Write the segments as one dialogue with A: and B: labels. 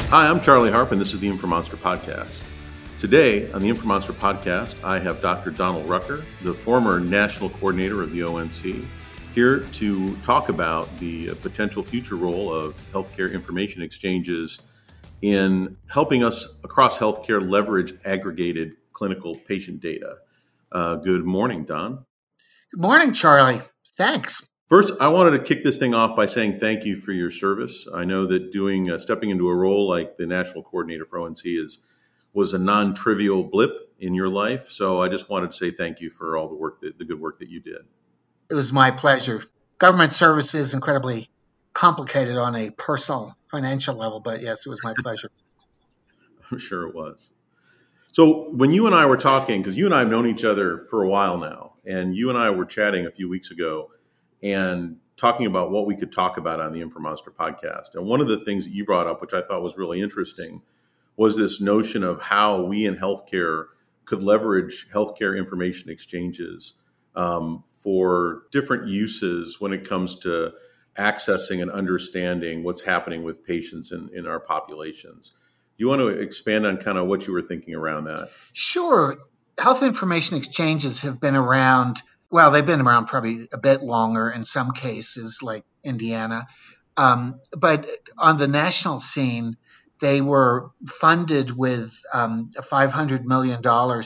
A: Hi, I'm Charlie Harp, and this is the InfoMonster Podcast. Today on the InfoMonster Podcast, I have Dr. Donald Rucker, the former national coordinator of the ONC, here to talk about the potential future role of healthcare information exchanges in helping us across healthcare leverage aggregated clinical patient data. Good morning, Don.
B: Good morning, Charlie. Thanks.
A: First, I wanted to kick this thing off by saying thank you for your service. I know that stepping into a role like the national coordinator for ONC was a non-trivial blip in your life. So I just wanted to say thank you for all the good work that you did.
B: It was my pleasure. Government service is incredibly complicated on a personal, financial level, but yes, it was my pleasure.
A: I'm sure it was. So when you and I were talking, because you and I have known each other for a while now, and you and I were chatting a few weeks ago and talking about what we could talk about on the InfoMonster Podcast. And one of the things that you brought up, which I thought was really interesting, was this notion of how we in healthcare could leverage healthcare information exchanges for different uses when it comes to accessing and understanding what's happening with patients in our populations. Do you want to expand on kind of what you were thinking around that?
B: Sure. Health information exchanges have been around. Well, they've been around probably a bit longer in some cases, like Indiana. But on the national scene, they were funded with a $500 million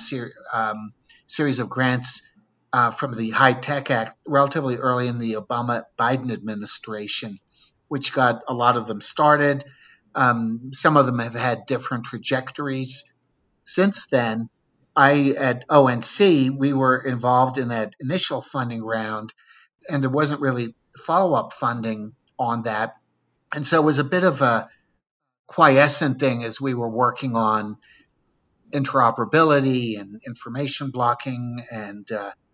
B: series of grants from the HITECH Act relatively early in the Obama-Biden administration, which got a lot of them started. Some of them have had different trajectories. Since then, at ONC, we were involved in that initial funding round, and there wasn't really follow-up funding on that. And so it was a bit of a quiescent thing as we were working on interoperability and information blocking and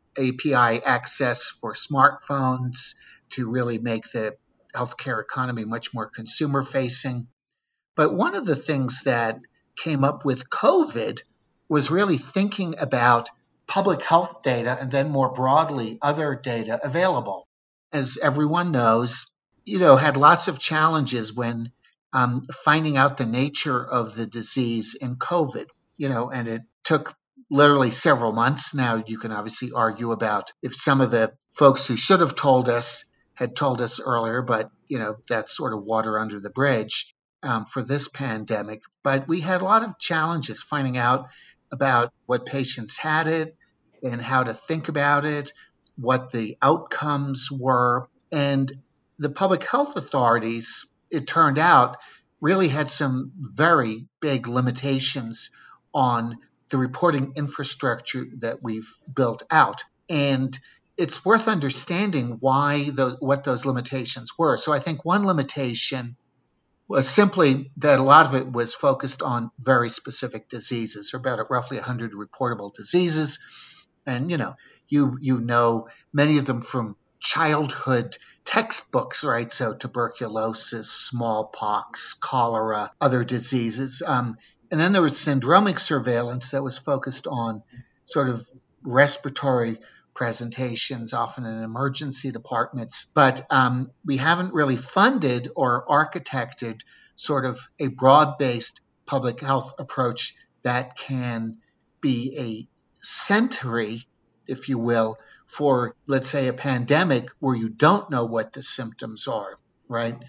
B: API access for smartphones to really make the healthcare economy much more consumer-facing. But one of the things that came up with COVID was really thinking about public health data and then more broadly other data available. As everyone knows, had lots of challenges when finding out the nature of the disease in COVID, and it took literally several months. Now you can obviously argue about if some of the folks who should have told us had told us earlier, but that's sort of water under the bridge for this pandemic. But we had a lot of challenges finding out about what patients had it and how to think about it, what the outcomes were. And the public health authorities, it turned out, really had some very big limitations on the reporting infrastructure that we've built out. And it's worth understanding what those limitations were. So I think one limitation was simply that a lot of it was focused on very specific diseases, or about roughly 100 reportable diseases. And, you know many of them from childhood textbooks, right? So tuberculosis, smallpox, cholera, other diseases. And then there was syndromic surveillance that was focused on sort of respiratory presentations, often in emergency departments. But we haven't really funded or architected sort of a broad-based public health approach that can be a sentry, if you will, for, let's say, a pandemic where you don't know what the symptoms are, right?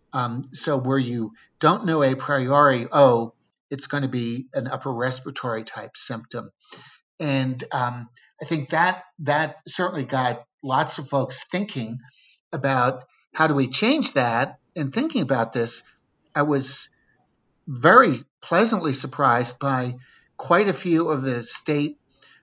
B: So where you don't know a priori, it's going to be an upper respiratory type symptom. And I think that certainly got lots of folks thinking about how do we change that. And thinking about this, I was very pleasantly surprised by quite a few of the state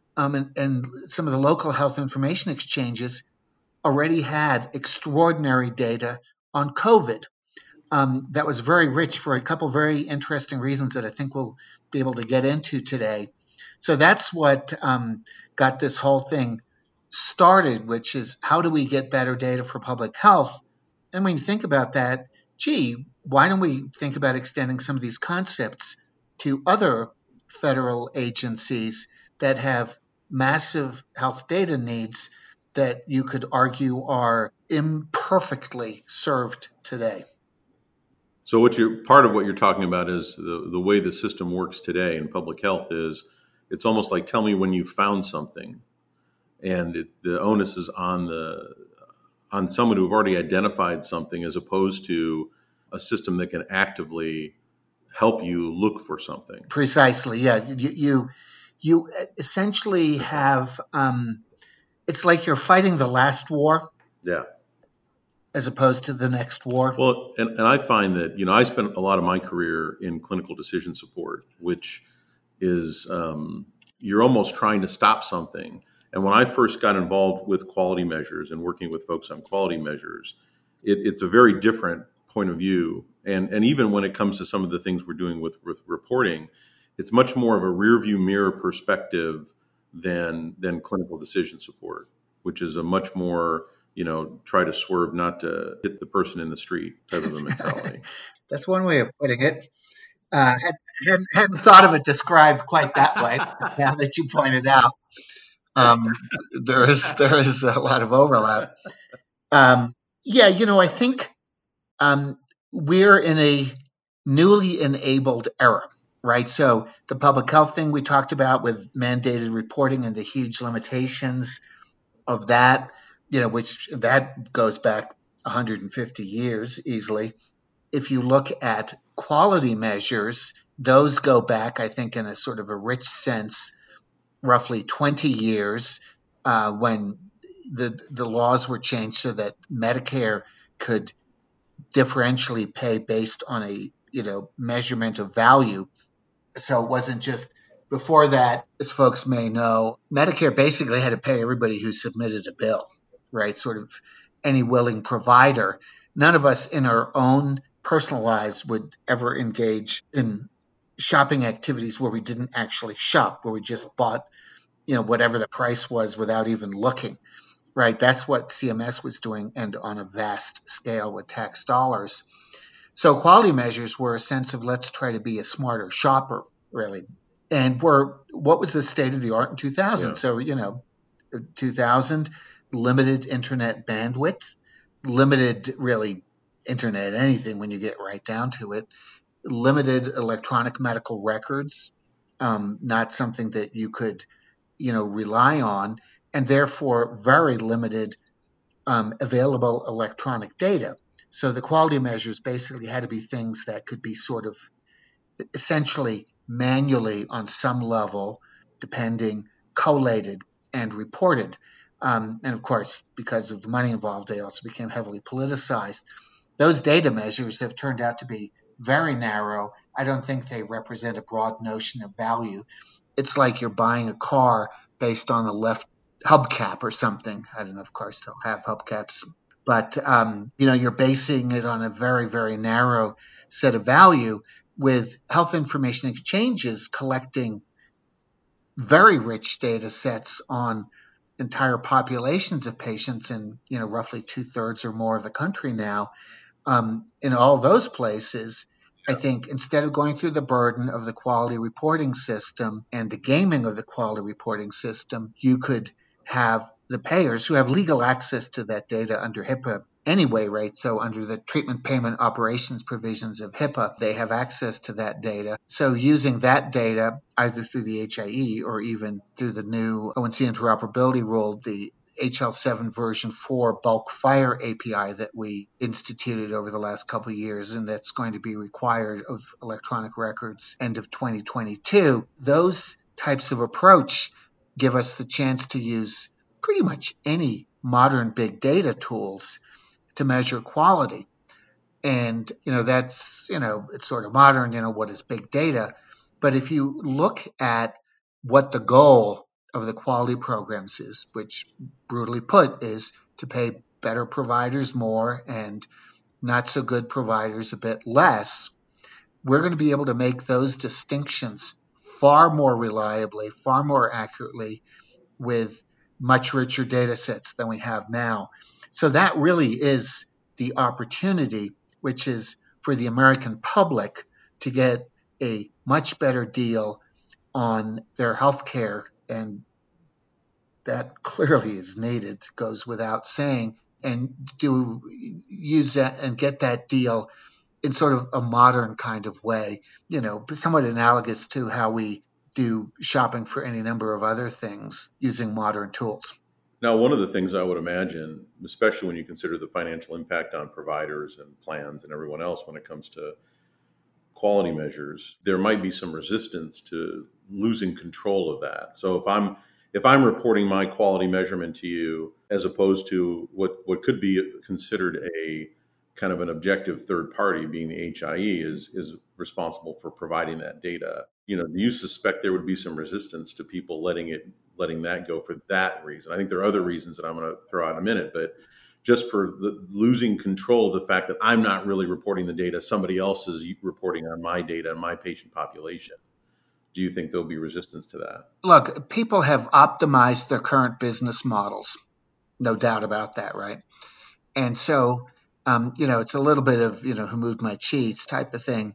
B: and some of the local health information exchanges already had extraordinary data on COVID. That was very rich for a couple very interesting reasons that I think we'll be able to get into today. So that's what got this whole thing started, which is how do we get better data for public health? And when you think about that, why don't we think about extending some of these concepts to other federal agencies that have massive health data needs that you could argue are imperfectly served today?
A: So part of what you're talking about is the way the system works today in public health is it's almost like tell me when you found something, and the onus is on someone who've already identified something as opposed to a system that can actively help you look for something.
B: Precisely. Yeah. You essentially have, it's like you're fighting the last war.
A: Yeah.
B: As opposed to the next war.
A: Well, and I find that, I spent a lot of my career in clinical decision support, which is you're almost trying to stop something. And when I first got involved with quality measures and working with folks on quality measures, it's a very different point of view. And even when it comes to some of the things we're doing with reporting, it's much more of a rear view mirror perspective than clinical decision support, which is a much more, try to swerve, not to hit the person in the street type of a mentality.
B: That's one way of putting it. Hadn't thought of it described quite that way. Now that you pointed out, there is a lot of overlap. I think we're in a newly enabled era, right? So the public health thing we talked about with mandated reporting and the huge limitations of that, which that goes back 150 years easily. If you look at quality measures, those go back, I think, in a sort of a rich sense, roughly 20 years when the laws were changed so that Medicare could differentially pay based on a measurement of value. So it wasn't just before that, as folks may know, Medicare basically had to pay everybody who submitted a bill, right? Sort of any willing provider. None of us in our own personal lives would ever engage in shopping activities where we didn't actually shop, where we just bought, whatever the price was without even looking, right? That's what CMS was doing, and on a vast scale with tax dollars. So quality measures were a sense of let's try to be a smarter shopper, really. And what was the state of the art in 2000? Yeah. So, 2000, limited internet bandwidth, limited really internet anything when you get right down to it, limited electronic medical records, not something that you could, rely on, and therefore very limited available electronic data. So the quality measures basically had to be things that could be sort of essentially manually on some level, depending, collated and reported. And of course, because of the money involved, they also became heavily politicized. Those data measures have turned out to be very narrow. I don't think they represent a broad notion of value. It's like you're buying a car based on the left hubcap or something. I don't know, of course, they'll have hubcaps. But, you're basing it on a very, very narrow set of value, with health information exchanges collecting very rich data sets on entire populations of patients in, roughly 2/3 or more of the country now. In all those places, I think instead of going through the burden of the quality reporting system and the gaming of the quality reporting system, you could have the payers who have legal access to that data under HIPAA anyway, right? So under the treatment payment operations provisions of HIPAA, they have access to that data. So using that data, either through the HIE or even through the new O&C interoperability rule, the HL7 version 4 bulk FHIR API that we instituted over the last couple of years, and that's going to be required of electronic records end of 2022. Those types of approach give us the chance to use pretty much any modern big data tools to measure quality. And, that's, it's sort of modern, what is big data? But if you look at what the goal of the quality programs is, which brutally put is to pay better providers more and not so good providers a bit less, we're going to be able to make those distinctions far more reliably, far more accurately, with much richer data sets than we have now. So that really is the opportunity, which is for the American public to get a much better deal on their health care, and that clearly is needed, goes without saying, and do use that and get that deal in sort of a modern kind of way, somewhat analogous to how we do shopping for any number of other things using modern tools.
A: Now, one of the things I would imagine, especially when you consider the financial impact on providers and plans and everyone else when it comes to quality measures, there might be some resistance to losing control of that. So if I'm reporting my quality measurement to you, as opposed to what could be considered a kind of an objective third party, being the HIE is responsible for providing that data. Do you suspect there would be some resistance to people letting that go for that reason? I think there are other reasons that I'm going to throw out in a minute, but just for losing control of the fact that I'm not really reporting the data, somebody else is reporting on my data and my patient population. Do you think there'll be resistance to that?
B: Look, people have optimized their current business models, no doubt about that, right? And so, it's a little bit of, who moved my cheese type of thing.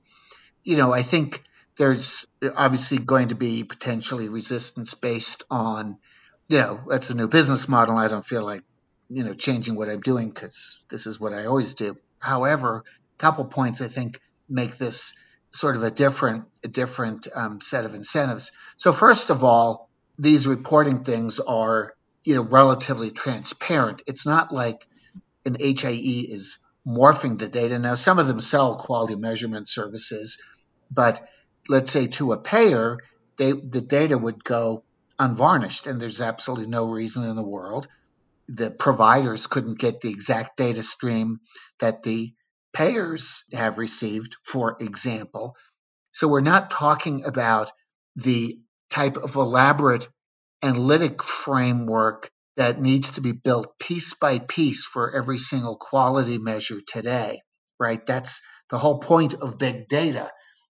B: I think there's obviously going to be potentially resistance based on, that's a new business model. I don't feel like, changing what I'm doing because this is what I always do. However, a couple points I think make this sort of a different set of incentives. So first of all, these reporting things are, relatively transparent. It's not like an HIE is morphing the data. Now, some of them sell quality measurement services, but let's say to a payer, the data would go unvarnished, and there's absolutely no reason in the world the providers couldn't get the exact data stream that the payers have received, for example. So we're not talking about the type of elaborate analytic framework that needs to be built piece by piece for every single quality measure today, right? That's the whole point of big data,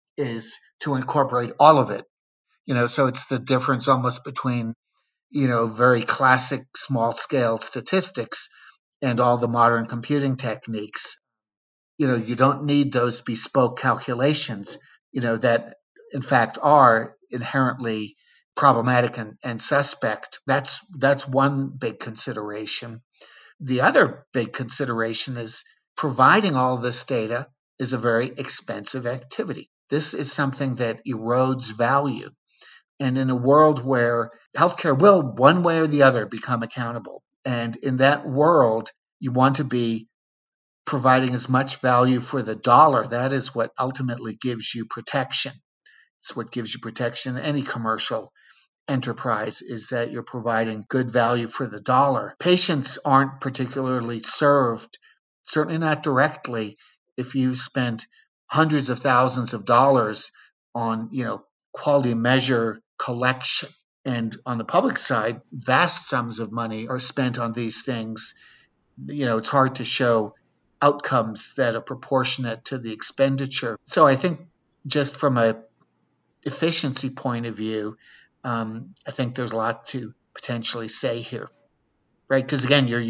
B: is to incorporate all of it. So it's the difference almost between, very classic small scale statistics and all the modern computing techniques. You don't need those bespoke calculations, that in fact are inherently problematic and suspect. That's one big consideration. The other big consideration is providing all this data is a very expensive activity. This is something that erodes value. And in a world where healthcare will, one way or the other, become accountable, and in that world, you want to be providing as much value for the dollar. That is what ultimately gives you protection. It's what gives you protection in any commercial enterprise, is that you're providing good value for the dollar. Patients aren't particularly served, certainly not directly, if you've spent hundreds of thousands of dollars on, quality measure collection. And on the public side, vast sums of money are spent on these things. It's hard to show outcomes that are proportionate to the expenditure. So I think just from a efficiency point of view, I think there's a lot to potentially say here, right? Because again, you're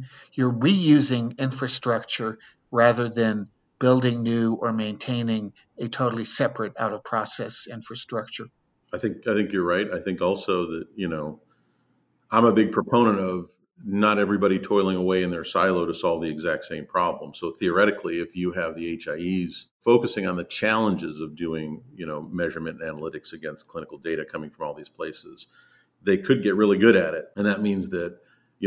B: reusing infrastructure rather than building new or maintaining a totally separate out of process infrastructure.
A: I think you're right. I think also that, I'm a big proponent of not everybody toiling away in their silo to solve the exact same problem. So theoretically, if you have the HIEs focusing on the challenges of doing, measurement and analytics against clinical data coming from all these places, they could get really good at it. And that means that,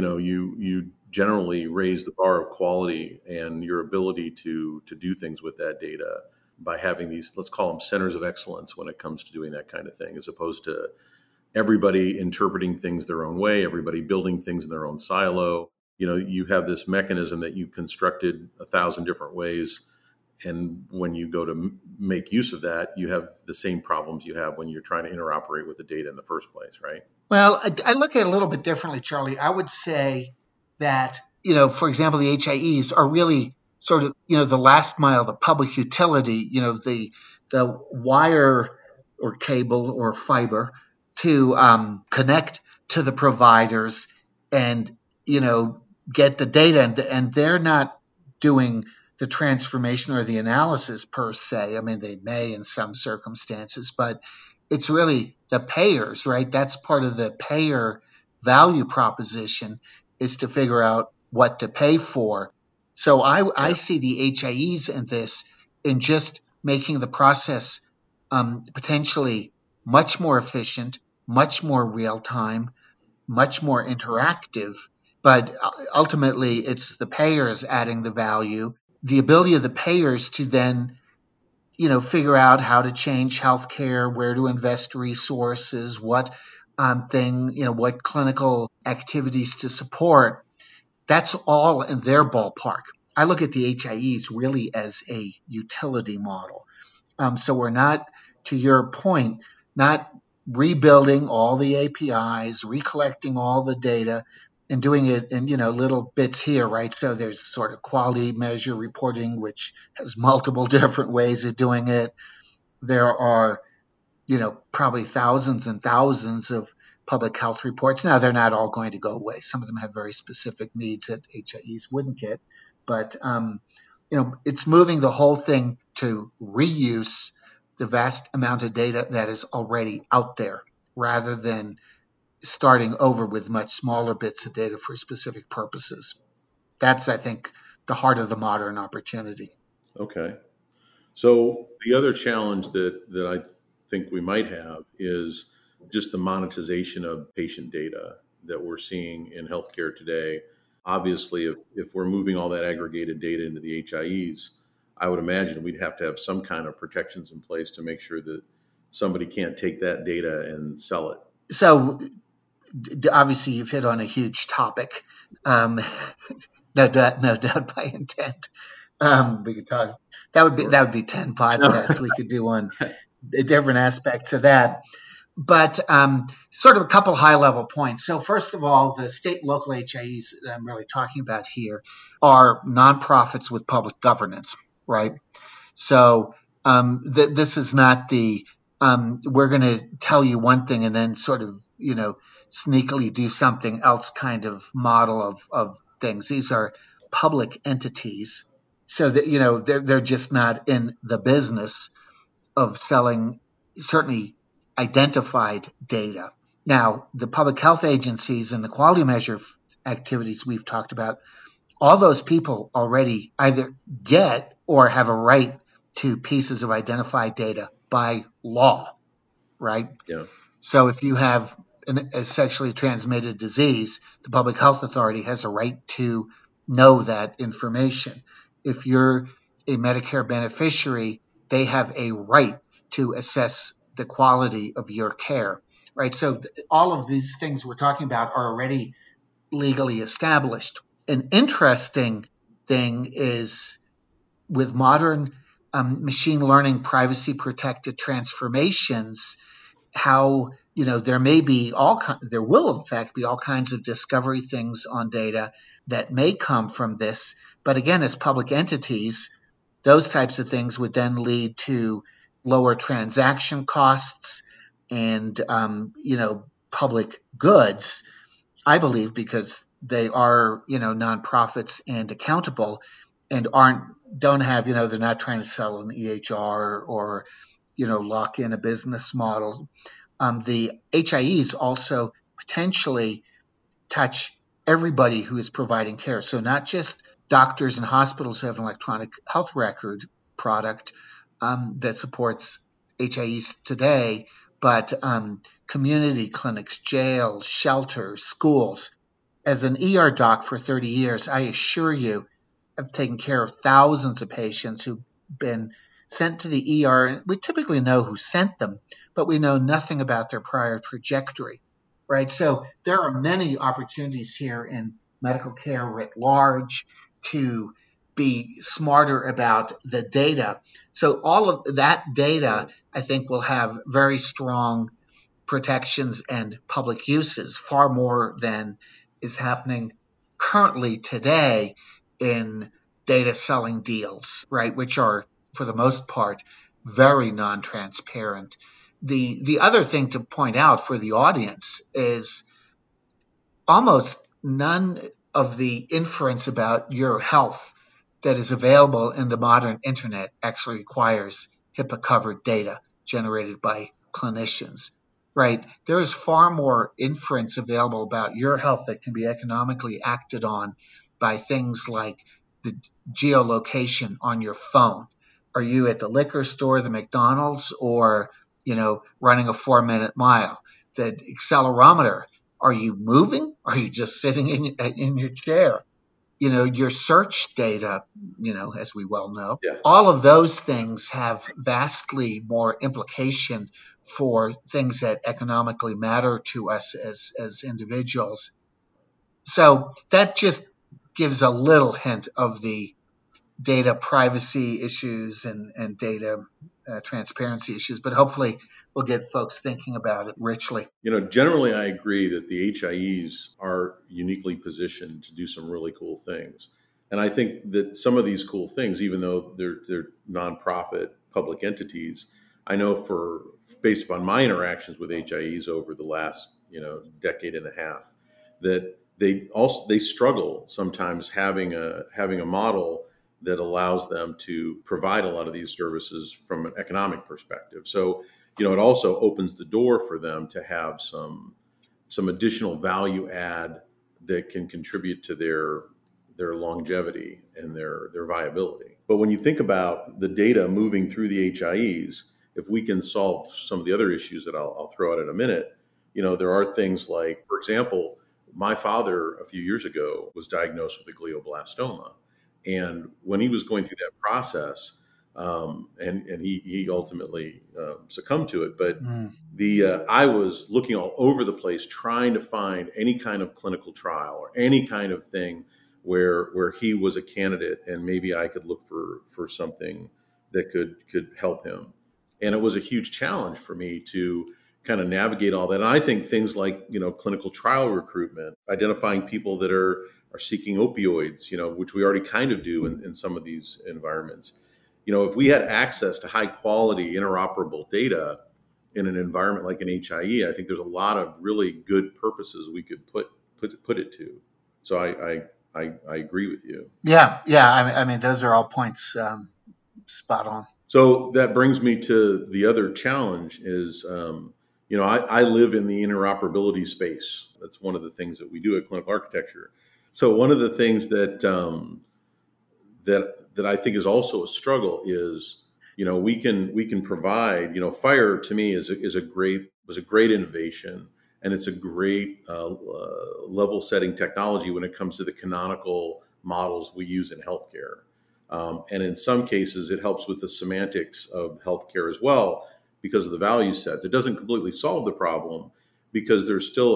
A: you generally raise the bar of quality and your ability to do things with that data by having these, let's call them centers of excellence when it comes to doing that kind of thing, as opposed to everybody interpreting things their own way, everybody building things in their own silo. You have this mechanism that you've constructed 1,000 different ways. And when you go to make use of that, you have the same problems you have when you're trying to interoperate with the data in the first place, right?
B: Well, I look at it a little bit differently, Charlie. I would say that, for example, the HIEs are really sort of, the last mile, the public utility, the wire or cable or fiber to connect to the providers and, get the data. And they're not doing the transformation or the analysis per se. I mean, they may in some circumstances, but it's really the payers, right? That's part of the payer value proposition, is to figure out what to pay for. So I see the HIEs in this in just making the process potentially much more efficient, much more real time, much more interactive. But ultimately, it's the payers adding the value, the ability of the payers to then figure out how to change healthcare, where to invest resources, what what clinical activities to support. That's all in their ballpark. I look at the HIEs really as a utility model. So we're not, to your point, not rebuilding all the APIs, recollecting all the data, and doing it in little bits here, right? So there's sort of quality measure reporting, which has multiple different ways of doing it. There are probably thousands and thousands of public health reports. Now they're not all going to go away. Some of them have very specific needs that HIEs wouldn't get, but it's moving the whole thing to reuse the vast amount of data that is already out there, rather than starting over with much smaller bits of data for specific purposes. That's, I think, the heart of the modern opportunity.
A: Okay. So the other challenge that I think we might have is just the monetization of patient data that we're seeing in healthcare today. Obviously, if we're moving all that aggregated data into the HIEs, I would imagine we'd have to have some kind of protections in place to make sure that somebody can't take that data and sell it.
B: So obviously you've hit on a huge topic. No doubt by intent. We could talk. That would be 10 podcasts we could do on different aspects of that. But sort of a couple high level points. So first of all, the state and local HIEs that I'm really talking about here are nonprofits with public governance, right? So this is not the we're going to tell you one thing and then sort of sneakily do something else kind of model of things. These are public entities, so that they're just not in the business of selling certainly identified data. Now, the public health agencies and the quality measure activities we've talked about, all those people already either get or have a right to pieces of identified data by law, right?
A: Yeah.
B: So if you have a sexually transmitted disease, the public health authority has a right to know that information. If you're a Medicare beneficiary, they have a right to assess the quality of your care, right? So all of these things we're talking about are already legally established. An interesting thing is with modern machine learning privacy protected transformations, how there will in fact be all kinds of discovery things on data that may come from this. But again, as public entities, those types of things would then lead to lower transaction costs and public goods, I believe, because they are nonprofits and accountable and don't have they're not trying to sell an EHR or lock in a business model. The HIEs also potentially touch everybody who is providing care. So not just doctors and hospitals who have an electronic health record product that supports HIEs today, but community clinics, jails, shelters, schools. As an ER doc for 30 years, I assure you, I've taken care of thousands of patients who've been sent to the ER. We typically know who sent them, but we know nothing about their prior trajectory, right? So there are many opportunities here in medical care writ large to be smarter about the data. So all of that data, I think, will have very strong protections and public uses, far more than is happening currently today in data selling deals, right, which are, for the most part, very non-transparent. The other thing to point out for the audience is almost none of the inference about your health that is available in the modern internet actually requires HIPAA-covered data generated by clinicians, right? There is far more inference available about your health that can be economically acted on by things like the geolocation on your phone, Are you at the liquor store, the McDonald's, or, running a 4-minute mile? The accelerometer, are you moving? Are you just sitting in your chair? Your search data, as we well know,
A: Yeah.
B: all of those things have vastly more implication for things that economically matter to us as individuals. So that just gives a little hint of the data privacy issues and data transparency issues, but hopefully we'll get folks thinking about it richly.
A: Generally, I agree that the HIEs are uniquely positioned to do some really cool things. And I think that some of these cool things, even though they're nonprofit public entities, I know based upon my interactions with HIEs over the last decade and a half, that they struggle sometimes having a model that allows them to provide a lot of these services from an economic perspective. So it also opens the door for them to have some additional value add that can contribute to their longevity and their viability. But when you think about the data moving through the HIEs, if we can solve some of the other issues that I'll throw out in a minute, there are things like, for example, my father a few years ago was diagnosed with a glioblastoma. And when he was going through that process, and he ultimately succumbed to it. But I was looking all over the place trying to find any kind of clinical trial or any kind of thing where he was a candidate and maybe I could look for something that could help him. And it was a huge challenge for me to kind of navigate all that. And I think things like clinical trial recruitment, identifying people that are seeking opioids, which we already kind of do in some of these environments. If we had access to high quality interoperable data in an environment like an HIE, I think there's a lot of really good purposes we could put it to. So I agree with you.
B: Yeah. I mean, those are all points spot on.
A: So that brings me to the other challenge is, I live in the interoperability space. That's one of the things that we do at Clinical Architecture. So one of the things that I think is also a struggle is, we can provide, FHIR to me was a great innovation, and it's a great level setting technology when it comes to the canonical models we use in healthcare. And in some cases, it helps with the semantics of healthcare as well because of the value sets. It doesn't completely solve the problem because there's still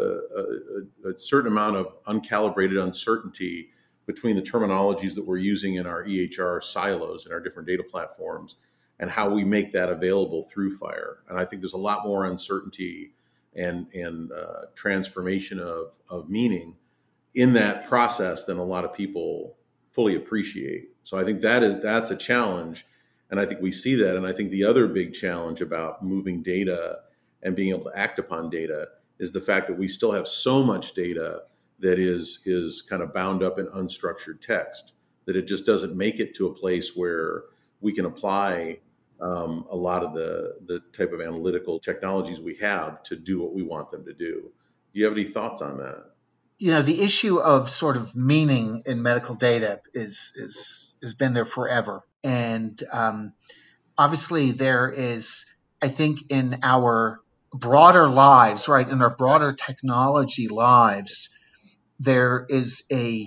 A: a certain amount of uncalibrated uncertainty between the terminologies that we're using in our EHR silos and our different data platforms and how we make that available through FHIR. And I think there's a lot more uncertainty and transformation of meaning in that process than a lot of people fully appreciate. So I think that's a challenge. And I think we see that. And I think the other big challenge about moving data and being able to act upon data is the fact that we still have so much data that is kind of bound up in unstructured text, that it just doesn't make it to a place where we can apply a lot of the type of analytical technologies we have to do what we want them to do. Do you have any thoughts on that?
B: The issue of sort of meaning in medical data has been there forever. And obviously there is, I think, in our broader lives, right, in our broader technology lives, there is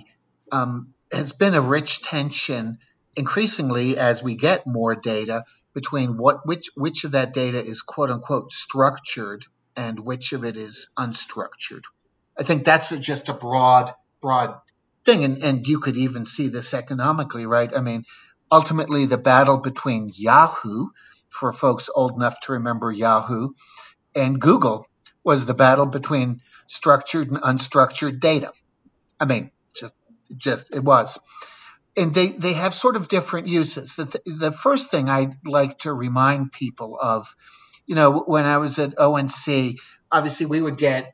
B: has been a rich tension increasingly as we get more data between which of that data is quote unquote structured and which of it is unstructured. I think that's just a broad thing. And you could even see this economically, right? I mean, ultimately the battle between Yahoo, for folks old enough to remember Yahoo, and Google was the battle between structured and unstructured data. I mean, just it was. And they have sort of different uses. The first thing I'd like to remind people of, when I was at ONC, obviously we would get,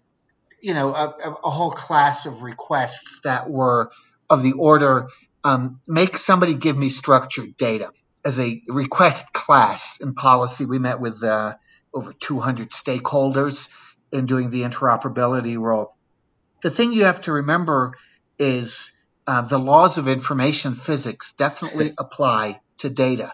B: a whole class of requests that were of the order, make somebody give me structured data as a request class in policy. We met with over 200 stakeholders in doing the interoperability role. The thing you have to remember is the laws of information physics definitely apply to data.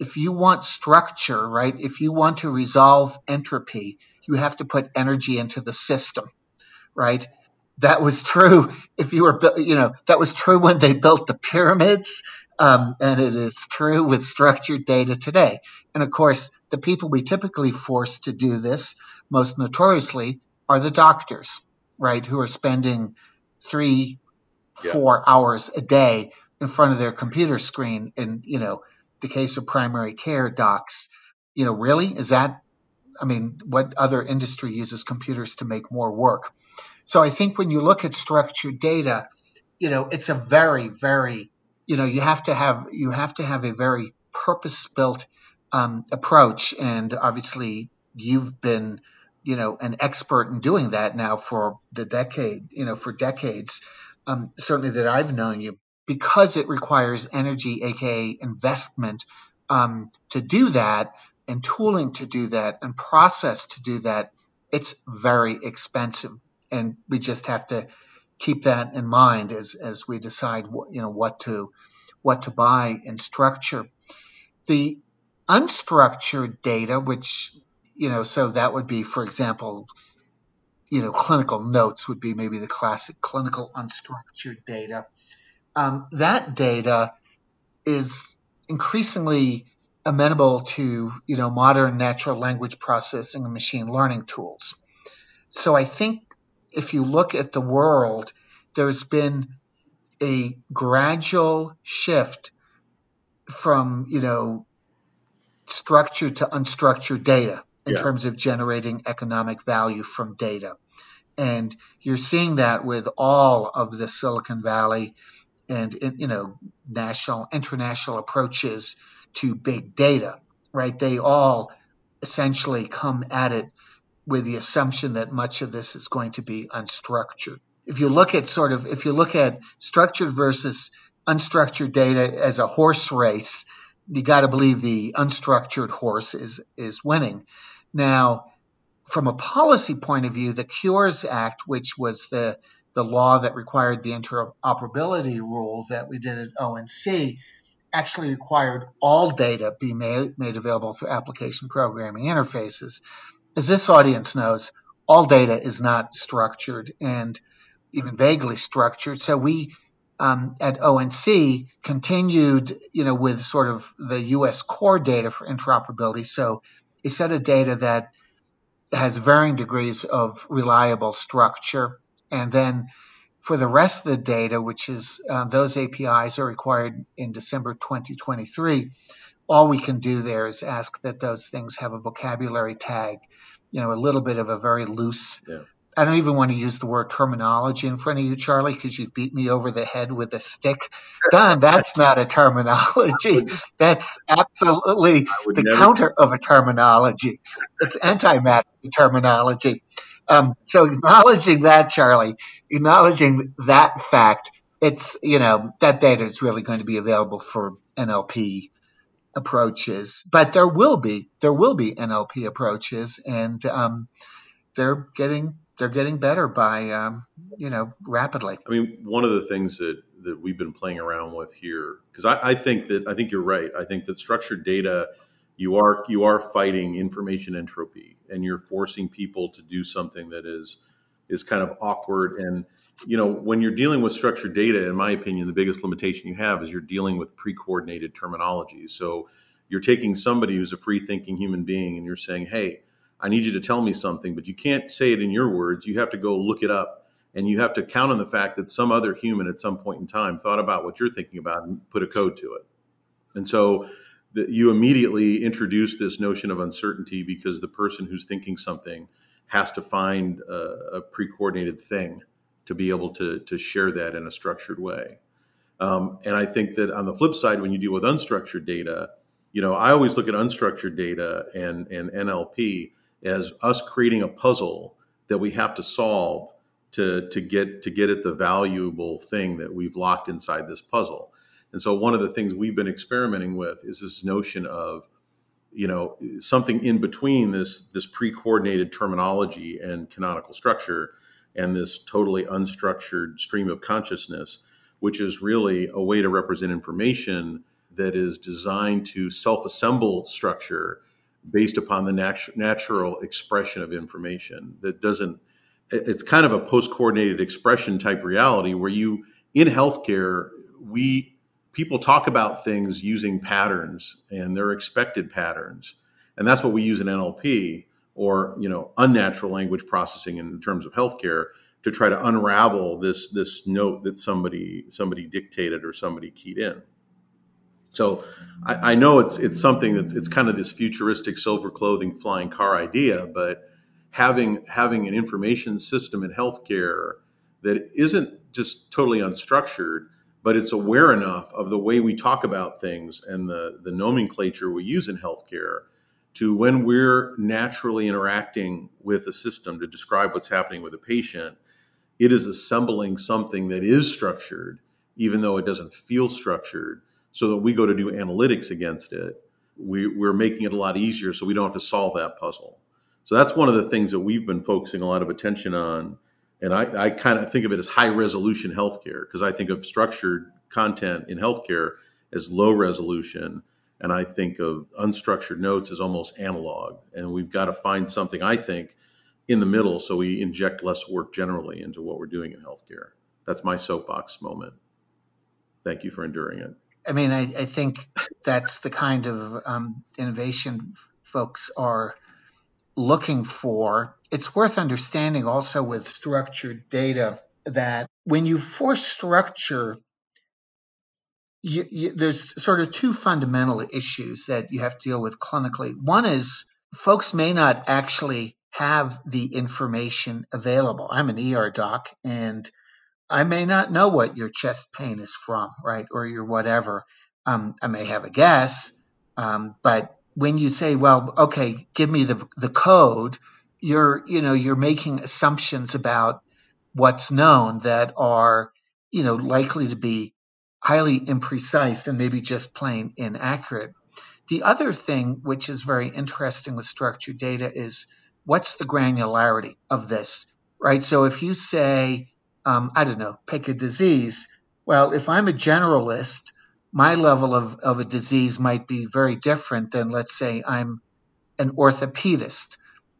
B: if you want structure, right, if you want to resolve entropy, you have to put energy into the system, right? That was true if you were, that was true when they built the pyramids, and it is true with structured data today. And of course, the people we typically force to do this, most notoriously, are the doctors, right, who are spending 3,
A: Yeah.
B: 4 hours a day in front of their computer screen. And, the case of primary care docs, really? Is that, what other industry uses computers to make more work? So I think when you look at structured data, it's a very, very, you have to have a very purpose-built approach. And obviously, you've been, an expert in doing that now for for decades. Certainly that I've known you, because it requires energy, aka investment, to do that, and tooling to do that, and process to do that. It's very expensive, and we just have to keep that in mind as we decide what to buy and structure. The unstructured data, which so that would be, for example, clinical notes would be maybe the classic clinical unstructured data. That data is increasingly amenable to modern natural language processing and machine learning tools. So I think if you look at the world, there's been a gradual shift from structured to unstructured data in terms of generating economic value from data. And you're seeing that with all of the Silicon Valley and international approaches to big data, right? They all essentially come at it with the assumption that much of this is going to be unstructured. If you look at structured versus unstructured data as a horse race, you got to believe the unstructured horse is winning. Now, from a policy point of view, the Cures Act, which was the law that required the interoperability rule that we did at ONC, actually required all data be made available through application programming interfaces. As this audience knows, all data is not structured and even vaguely structured. So we at ONC continued, with sort of the U.S. core data for interoperability. So a set of data that has varying degrees of reliable structure. And then for the rest of the data, which is those APIs are required in December 2023, all we can do there is ask that those things have a vocabulary tag, a little bit of a very loose.
A: Yeah.
B: I don't even want to use the word terminology in front of you, Charlie, because you beat me over the head with a stick. Don, that's not a terminology. That's absolutely the counter of a terminology. It's anti-matter terminology. So acknowledging that, Charlie, acknowledging that fact, it's, that data is really going to be available for NLP approaches, but there will be NLP approaches, and they're getting better by rapidly.
A: I mean, one of the things that we've been playing around with here, because I think you're right. I think that structured data, you are fighting information entropy, and you're forcing people to do something that is kind of awkward. And when you're dealing with structured data, in my opinion, the biggest limitation you have is you're dealing with pre-coordinated terminology. So you're taking somebody who's a free-thinking human being, and you're saying, "Hey, I need you to tell me something," but you can't say it in your words. You have to go look it up, and you have to count on the fact that some other human at some point in time thought about what you're thinking about and put a code to it. And so you immediately introduce this notion of uncertainty, because the person who's thinking something has to find a pre-coordinated thing to be able to share that in a structured way. And I think that on the flip side, when you deal with unstructured data, I always look at unstructured data and NLP as us creating a puzzle that we have to solve to get at the valuable thing that we've locked inside this puzzle. And so one of the things we've been experimenting with is this notion of, something in between this pre-coordinated terminology and canonical structure and this totally unstructured stream of consciousness, which is really a way to represent information that is designed to self-assemble structure based upon the natural expression of information. That doesn't, it's kind of a post-coordinated expression type reality where in healthcare, people talk about things using patterns, and they're expected patterns. And that's what we use in NLP, or unnatural language processing in terms of healthcare, to try to unravel this note that somebody dictated or somebody keyed in. So I know it's something it's kind of this futuristic silver clothing flying car idea, but having an information system in healthcare that isn't just totally unstructured, but it's aware enough of the way we talk about things and the nomenclature we use in healthcare, to when we're naturally interacting with a system to describe what's happening with a patient, it is assembling something that is structured, even though it doesn't feel structured, so that we go to do analytics against it. We're making it a lot easier so we don't have to solve that puzzle. So that's one of the things that we've been focusing a lot of attention on. And I kind of think of it as high resolution healthcare, because I think of structured content in healthcare as low resolution. And I think of unstructured notes as almost analog. And we've got to find something, I think, in the middle, so we inject less work generally into what we're doing in healthcare. That's my soapbox moment. Thank you for enduring it.
B: I mean, I think that's the kind of innovation folks are looking for. It's worth understanding also with structured data that when you force structure, there's sort of two fundamental issues that you have to deal with clinically. One is folks may not actually have the information available. I'm an ER doc, and I may not know what your chest pain is from, right, or your whatever. I may have a guess, but when you say, well, okay, give me the code, you're making assumptions about what's known that are, likely to be highly imprecise and maybe just plain inaccurate. The other thing, which is very interesting with structured data, is what's the granularity of this, right? So if you say, I don't know, pick a disease. Well, if I'm a generalist, my level of a disease might be very different than, let's say, I'm an orthopedist.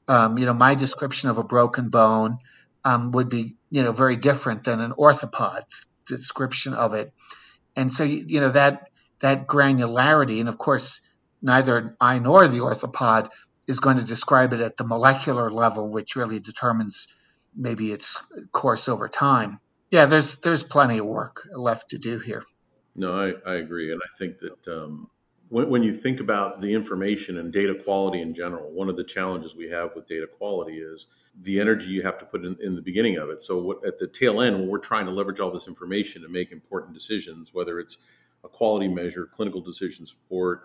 B: My description of a broken bone would be, very different than an orthopod's description of it. And so, that granularity, and of course, neither I nor the orthopod is going to describe it at the molecular level, which really determines maybe its course over time. Yeah, there's plenty of work left to do here.
A: No, I agree. And I think that when you think about the information and data quality in general, one of the challenges we have with data quality is the energy you have to put in the beginning of it. So at the tail end, when we're trying to leverage all this information to make important decisions, whether it's a quality measure, clinical decision support,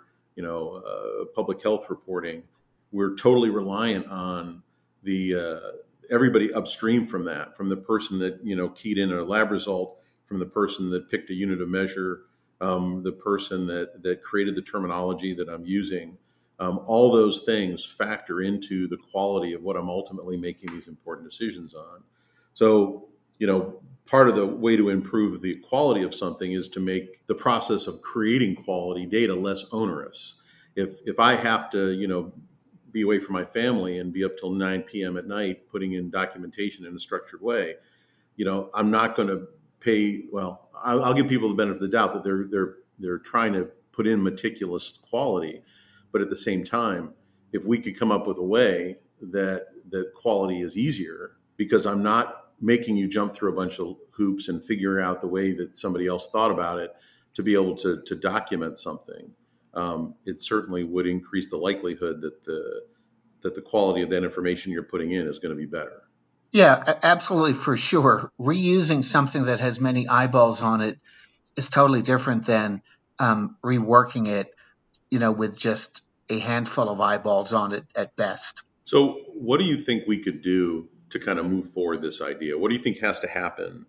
A: public health reporting, we're totally reliant on the everybody upstream from that, from the person that keyed in a lab result, from the person that picked a unit of measure, the person that created the terminology that I'm using. All those things factor into the quality of what I'm ultimately making these important decisions on. So, part of the way to improve the quality of something is to make the process of creating quality data less onerous. If I have to, be away from my family and be up till 9 p.m. at night putting in documentation in a structured way, I'm not going to pay. Well, I'll give people the benefit of the doubt that they're trying to put in meticulous quality, but at the same time, if we could come up with a way that quality is easier, because I'm not making you jump through a bunch of hoops and figure out the way that somebody else thought about it to be able to document something, it certainly would increase the likelihood that the quality of that information you're putting in is going to be better.
B: Yeah, absolutely, for sure. Reusing something that has many eyeballs on it is totally different than reworking it, with just a handful of eyeballs on it at best.
A: So what do you think we could do to kind of move forward this idea? What do you think has to happen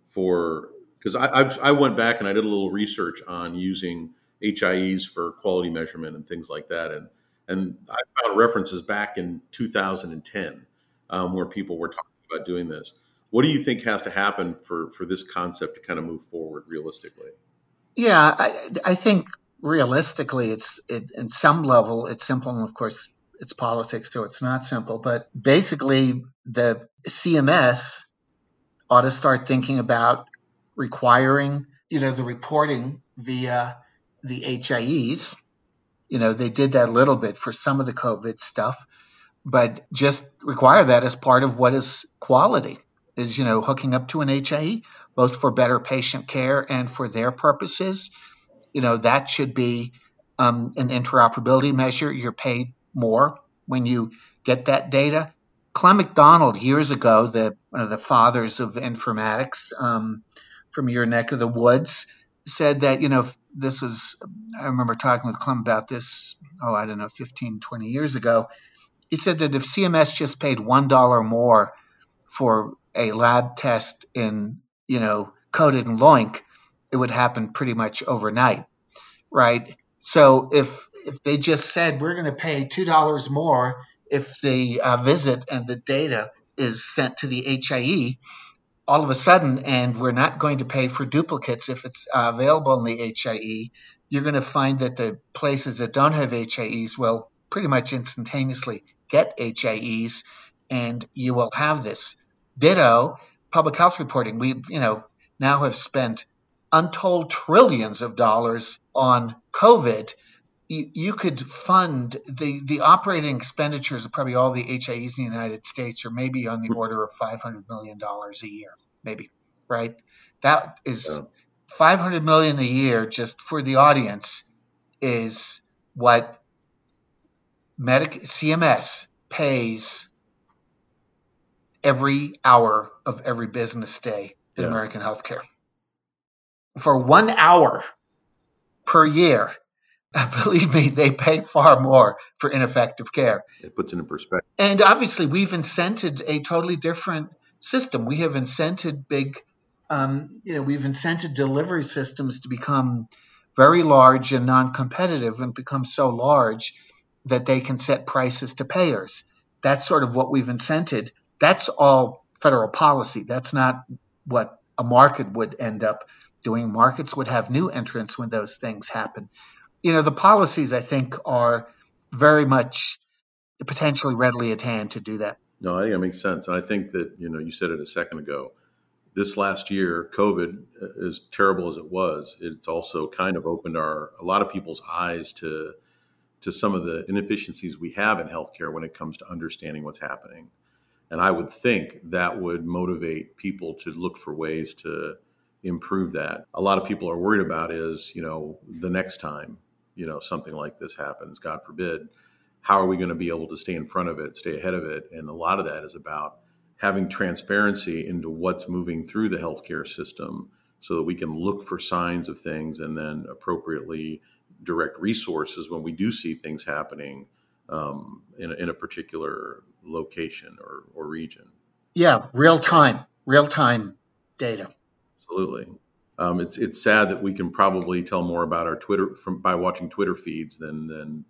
A: because I went back and I did a little research on using HIEs for quality measurement and things like that. And I found references back in 2010 where people were talking about doing this. What do you think has to happen for this concept to kind of move forward realistically?
B: Yeah, I think realistically, in some level, it's simple. And of course, it's politics, so it's not simple. But basically, the CMS ought to start thinking about requiring, the reporting via the HIEs. They did that a little bit for some of the COVID stuff, but just require that as part of what is quality, is, hooking up to an HIE, both for better patient care and for their purposes. That should be an interoperability measure. You're paid more when you get that data. Clem McDonald, years ago, one of the fathers of informatics from your neck of the woods, said that, I remember talking with Clem about this, 15, 20 years ago. He said that if CMS just paid $1 more for a lab test in, coded in LOINC, it would happen pretty much overnight, right? So if they just said, we're going to pay $2 more if the visit and the data is sent to the HIE, all of a sudden, and we're not going to pay for duplicates if it's available in the HIE, you're going to find that the places that don't have HIEs will pretty much instantaneously get HIEs, and you will have this. Ditto, public health reporting. We, now have spent untold trillions of dollars on COVID. You could fund the operating expenditures of probably all the HIEs in the United States are maybe on the order of $500 million a year, maybe, right? That is $500 million a year just for the audience is what CMS pays every hour of every business day in American healthcare. For 1 hour per year, believe me, they pay far more for ineffective care.
A: It puts it in perspective.
B: And obviously, we've incented a totally different system. We have incented we've incented delivery systems to become very large and non-competitive and become so large that they can set prices to payers. That's sort of what we've incented. That's all federal policy. That's not what a market would end up doing. Markets would have new entrants when those things happen. The policies, I think, are very much potentially readily at hand to do that.
A: No, I think that makes sense. And I think that, you said it a second ago, this last year, COVID, as terrible as it was, it's also kind of opened a lot of people's eyes to some of the inefficiencies we have in healthcare when it comes to understanding what's happening. And I would think that would motivate people to look for ways to improve that. A lot of people are worried about is, the next time, something like this happens, God forbid, how are we going to be able to stay in front of it, stay ahead of it? And a lot of that is about having transparency into what's moving through the healthcare system so that we can look for signs of things and then appropriately direct resources when we do see things happening in a particular location or region.
B: Yeah, real-time data.
A: Absolutely. It's sad that we can probably tell more about our Twitter by watching Twitter feeds than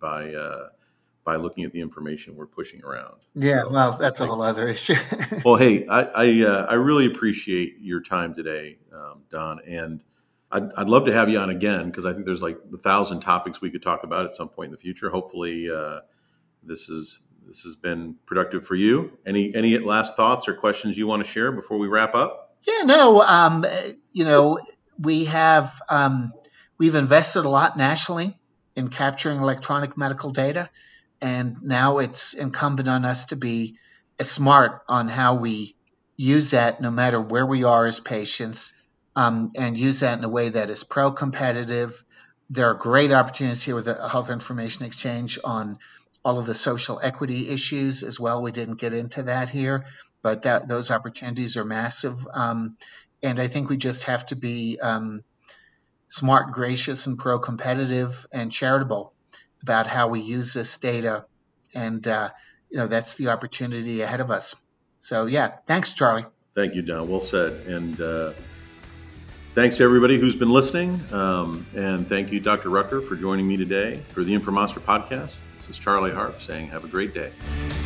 A: by looking at the information we're pushing around.
B: Yeah, so, well, that's a whole other issue.
A: Well, hey, I really appreciate your time today, Don, and I'd love to have you on again because I think there's like 1,000 topics we could talk about at some point in the future. Hopefully, this has been productive for you. Any last thoughts or questions you want to share before we wrap up?
B: Yeah, no, we've invested a lot nationally in capturing electronic medical data, and now it's incumbent on us to be smart on how we use that, no matter where we are as patients, and use that in a way that is pro-competitive. There are great opportunities here with the Health Information Exchange on all of the social equity issues as well. We didn't get into that here, but those opportunities are massive. And I think we just have to be smart, gracious, and pro-competitive and charitable about how we use this data. And, that's the opportunity ahead of us. So, yeah, thanks, Charlie.
A: Thank you, Don. Well said. And thanks to everybody who's been listening. And thank you, Dr. Rucker, for joining me today for the InfoMonster podcast. This is Charlie Harp saying have a great day.